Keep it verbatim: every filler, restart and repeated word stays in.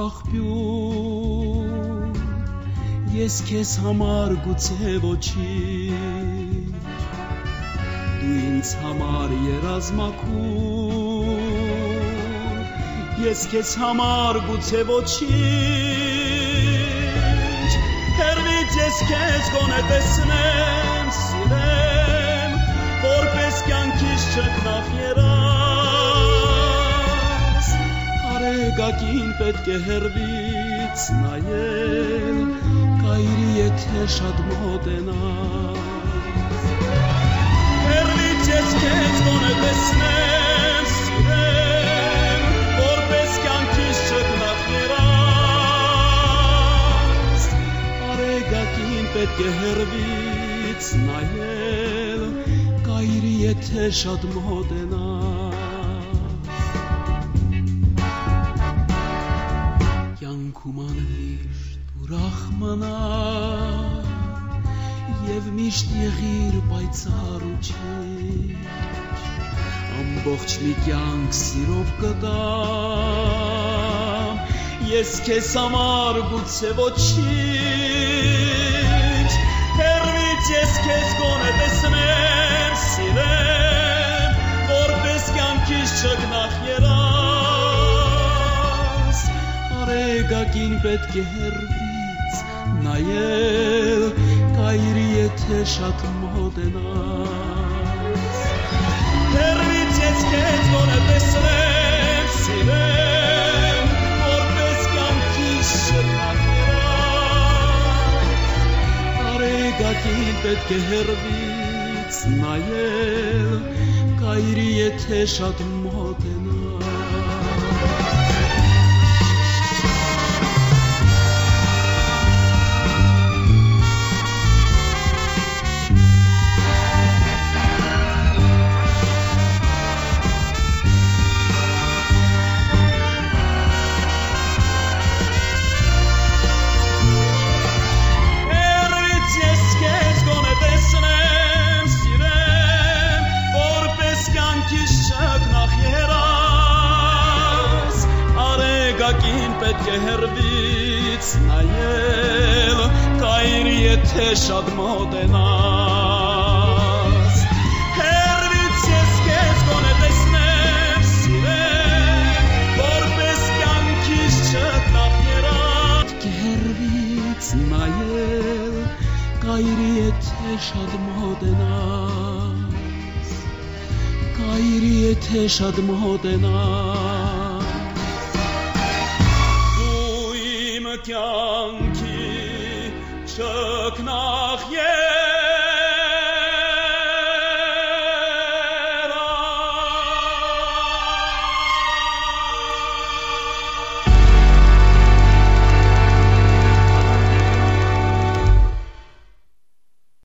աղբյուր, ես քեզ համար գուցե ոչինչ, դու ինձ համար երազմաքուր, ես քեզ համար գուցե ոչինչ, հեռվից ես քեզ գոնե տեսնեմ, սիրեմ, որպես կյանքիս չքնախ երաս, արեգակին պետք է հեռվից նայել, կայրի եթե շատ մոտենաս, հեռվից ես քեզ գոնե տեսնեմ, սիրեմ, որպես կյանքիս չքնախ երաս, արեգակին պետք է հեռվից նայել, կայրի եթե շատ մոտենաս, կյանքում անմիշտ ուրախ մնա և միշտ եղիր պայծառ ու չիչ, ամբողջ մի կյանք սիրով կտամ, ես քեզ համար գուցե ոչինչ, հեռվից ես քեզ գոնե տեսնեմ, սիրեմ, որպես կյանքիս չքնախ երաս, արեգակին պետք է հեռվից նայել, կայրի եթե շատ մոտենաս, հեռվից ես քեզ գոնե տեսնեմ, սիրեմ, որպես կյանքիս չքնախ երաս, արեգակին պետք է հեռվից նայել, կայրի եթե շատ մոտենաս, պետք է հեռվից նայել, կայրի եթե շատ մոտենաս, հեռվից ես քեզ գոնե տեսնեմ, սիրեմ, որպես կյանքիս չքնախ երաս, պետք է հեռվից նայել, կայրի եթե շատ մոտենաս, կայրի եթե շատ մոտենաս, կյանքի չքնախ